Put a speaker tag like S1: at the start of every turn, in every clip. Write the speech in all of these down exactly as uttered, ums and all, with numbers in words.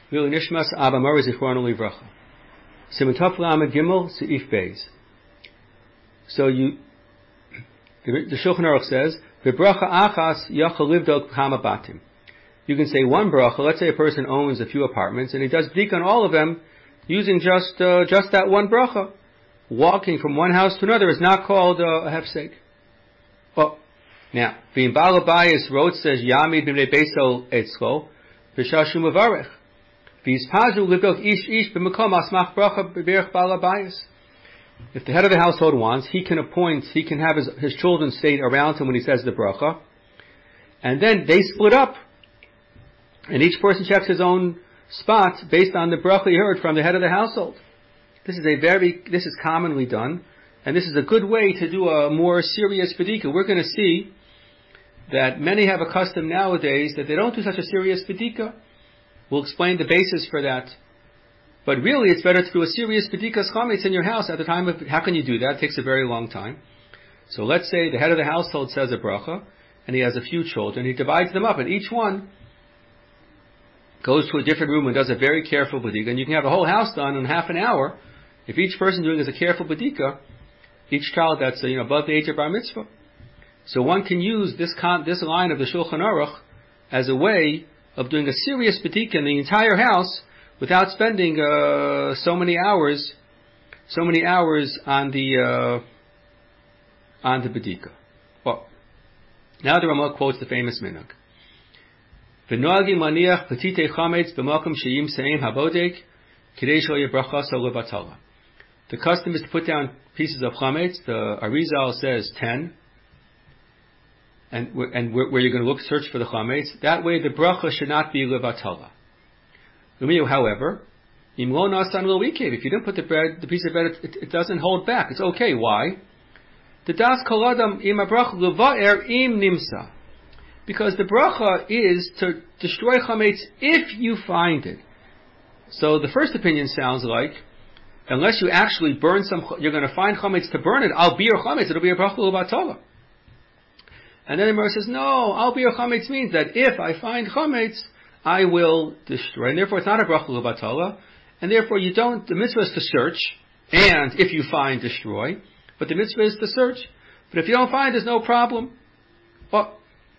S1: V'ili nishmas Abba Mori Zichrono Livracha. Siman Tov Lamed Gimel Seif Beis. So you, the, the Shulchan Aruch says, V'bracha achas yachal livdok kama batim. You can say one bracha. Let's say a person owns a few apartments and he does bdika on all of them using just uh, just that one bracha. Walking from one house to another is not called uh, a hefsek. Well, now, being Baal Abayis wrote says Yamid b'mnei Beisol etzlo v'shashu mevarech v'yispazu livdok ish ish b'mekom asmach bracha b'berach Baal Abayis. If the head of the household wants, he can appoint, he can have his, his children stay around him when he says the bracha, and then they split up. And each person checks his own spot based on the bracha he heard from the head of the household. This is a very, this is commonly done, and this is a good way to do a more serious bedika. We're going to see that many have a custom nowadays that they don't do such a serious bedika. We'll explain the basis for that. But really, it's better to do a serious bedikas chametz in your house at the time of, how can you do that? It takes a very long time. So let's say the head of the household says a bracha, and he has a few children. He divides them up, and each one goes to a different room and does a very careful bedika, and you can have the whole house done in half an hour if each person doing is a careful bedika, each child that's you know above the age of bar mitzvah. So one can use this con- this line of the Shulchan Aruch as a way of doing a serious bedika in the entire house without spending uh, so many hours, so many hours on the uh, on the bedika. Well, now the Ramah quotes the famous minhag. V'noagi maniach petite chametz b'makom sheyim seim habodek kidei shlo yebracha so levatala. The custom is to put down pieces of chametz. The Arizal says ten, and and where, where you're going to look, search for the chametz. That way, the bracha should not be levatala. However, im lo nasan lo wikev. If you didn't put the bread, the piece of bread, it, it doesn't hold back. It's okay. Why? The das kol adam im abracha levaer im nimsa. Because the bracha is to destroy chametz if you find it. So the first opinion sounds like, unless you actually burn some, you're going to find chametz to burn it. Al bir chametz, it'll be a bracha l'batala. And then the Gemara says, no, al bir chametz means that if I find chametz, I will destroy. And therefore, it's not a bracha l'batala. And therefore, you don't. The mitzvah is to search, and if you find, destroy. But the mitzvah is to search. But if you don't find, there's no problem. Well,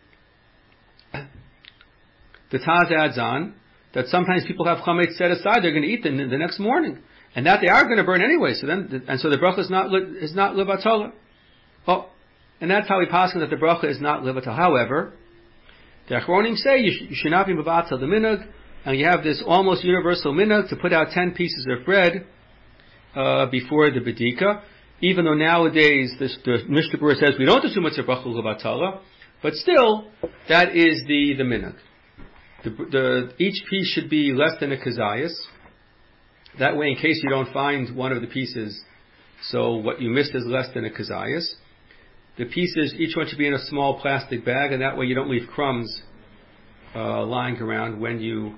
S1: the Taz adds on that sometimes people have chametz set aside; they're going to eat them the next morning, and that they are going to burn anyway. So then, and so the bracha is not is not levatala. Well, and that's how we pass that the bracha is not levatala. However, the Achronim say you, sh- you should not be mevatel the minhag, and you have this almost universal minhag to put out ten pieces of bread uh, before the bedika. Even though nowadays this, the Mishnah Berurah says we don't assume it's a bracha levatala, but still that is the the minhag. The, the, each piece should be less than a kazayas. That way, in case you don't find one of the pieces, so what you missed is less than a kazayas. The pieces, each one should be in a small plastic bag, and that way you don't leave crumbs uh, lying around when you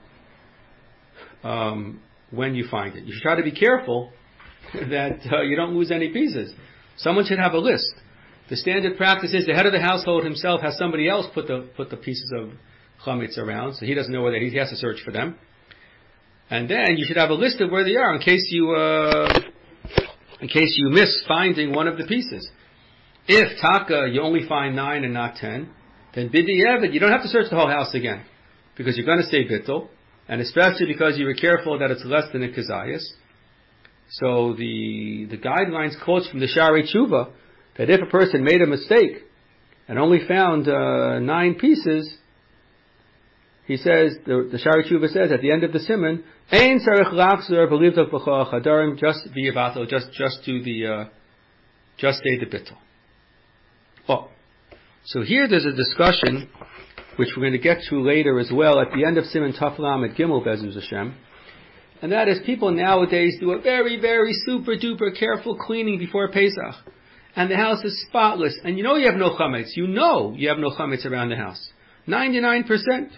S1: um, when you find it. You should try to be careful that uh, you don't lose any pieces. Someone should have a list. The standard practice is the head of the household himself has somebody else put the put the pieces of chametz around, so he doesn't know where they, he has to search for them. And then you should have a list of where they are in case you uh, in case you miss finding one of the pieces. If taka you only find nine and not ten, then b'di'evet you don't have to search the whole house again because you're going to say bittul, and especially because you were careful that it's less than a kazayas. So the the guidelines quotes from the Shari Tshuva that if a person made a mistake and only found uh, nine pieces, he says, the, the Shari Tshuva says at the end of the Siman, Ein sarich lachzor b'livdok b'choach hadarim, just v'yivato, just just do the uh, just say the bittul. Oh, so here there's a discussion which we're going to get to later as well at the end of Siman Taf Lamed Gimel Be'ezus Hashem, and that is people nowadays do a very very super duper careful cleaning before Pesach, and the house is spotless, and you know you have no chametz, you know you have no chametz around the house, ninety-nine percent.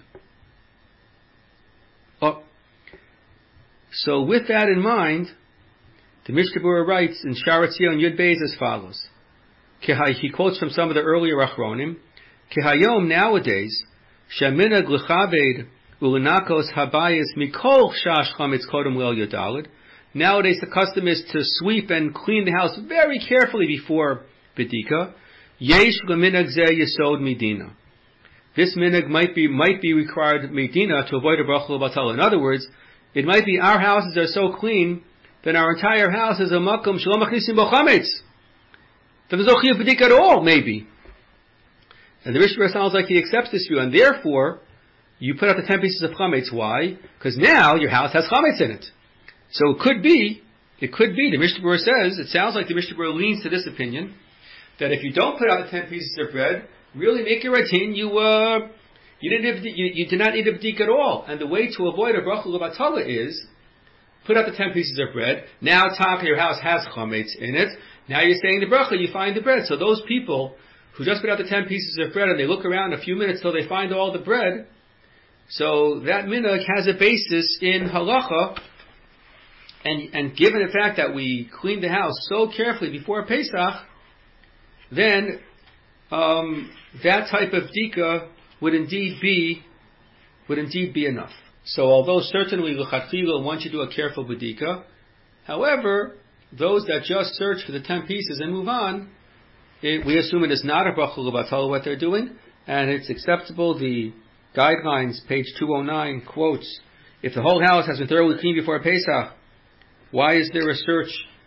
S1: Oh. So with that in mind, the Mishnah Berurah writes in Sharat Zion Yud Beis as follows. He quotes from some of the earlier Achronim. Kehayom nowadays, sheminag lechaved Ulinakos habayis mikol shash chametz kodem leil yodalid. Nowadays the custom is to sweep and clean the house very carefully before bedika. Yesh leminag zeh yesod medina. This minhag might be might be required medina to avoid a bracha l'batala. In other words, it might be our houses are so clean that our entire house is a makom shalom machnisim bo chametz. That there's no chiyuv bedika at all, maybe. And the Rishon sounds like he accepts this view, and therefore you put out the ten pieces of chametz. Why? Because now your house has chametz in it. So it could be, it could be, the Mishnah Berurah says, it sounds like the Mishnah Berurah leans to this opinion, that if you don't put out the ten pieces of bread, really make your routine, you, uh, you didn't have, you, you did not need a b'dik at all. And the way to avoid a bracha l'batala is, put out the ten pieces of bread, now taka, your house has chametz in it, now you're saying the bracha, you find the bread. So those people who just put out the ten pieces of bread and they look around a few minutes till they find all the bread, so that minhag has a basis in halacha. And, and given the fact that we cleaned the house so carefully before Pesach, then um, that type of dika would indeed be would indeed be enough. So although certainly l'chatchila one should do a careful bedika, however, those that just search for the ten pieces and move on, it, we assume it is not a bracha l'batala what they're doing, and it's acceptable. The guidelines, page two oh nine, quotes, if the whole house has been thoroughly cleaned before Pesach, why is there a search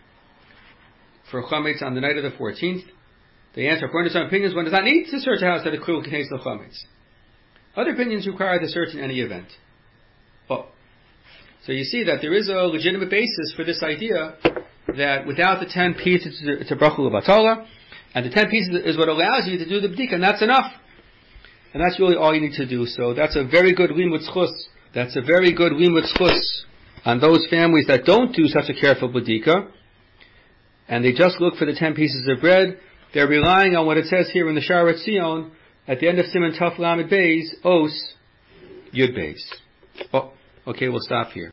S1: for chametz on the night of the fourteenth? The answer, according to some opinions, one does not need to search a house that it clearly contains no chametz. Other opinions require the search in any event. Oh. So you see that there is a legitimate basis for this idea that without the ten pieces, it's a bracha l'batala, and the ten pieces is what allows you to do the b'dika, and that's enough. And that's really all you need to do. So that's a very good limud zchus. That's a very good limud zchus on those families that don't do such a careful b'dika, and they just look for the ten pieces of bread. They're relying on what it says here in the Sha'ar Tzion at the end of Siman Taf Lamed Beis, Os Yud Beis. Oh, okay, we'll stop here.